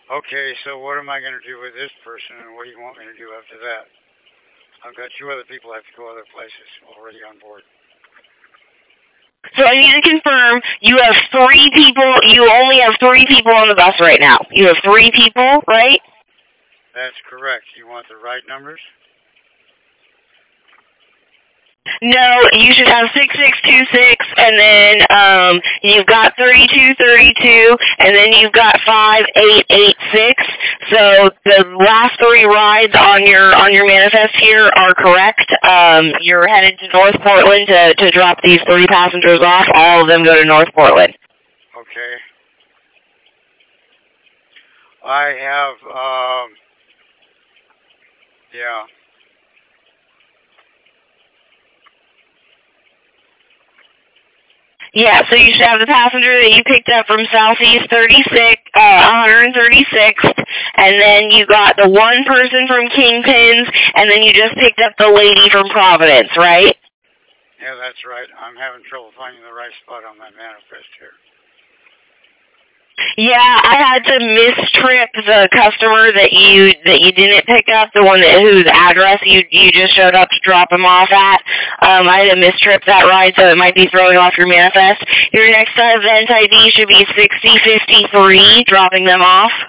Okay, so what am I going to do with this person, and what do you want me to do after that? I've got two other people I have to go other places already on board. So I need to confirm you have three people. You only have three people on the bus right now. You have three people, right? That's correct. You want the right numbers? No, you should have 6626, and then you've got 3232, and then you've got 5886. So the last three rides on your manifest here are correct. You're headed to North Portland to drop these three passengers off. All of them go to North Portland. Okay. I have, yeah. Yeah, so you should have the passenger that you picked up from Southeast 136th, and then you got the one person from Kingpins, and then you just picked up the lady from Providence, right? Yeah, that's right. I'm having trouble finding the right spot on my manifest here. Yeah, I had to mistrip the customer that you didn't pick up, the one whose address you just showed up to drop him off at. I had to mistrip that ride, so it might be throwing off your manifest. Your next event ID should be 6053, dropping them off.